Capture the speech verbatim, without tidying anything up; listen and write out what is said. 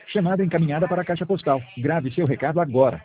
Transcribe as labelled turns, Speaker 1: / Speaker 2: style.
Speaker 1: Chamada encaminhada para a caixa postal. Grave seu recado agora.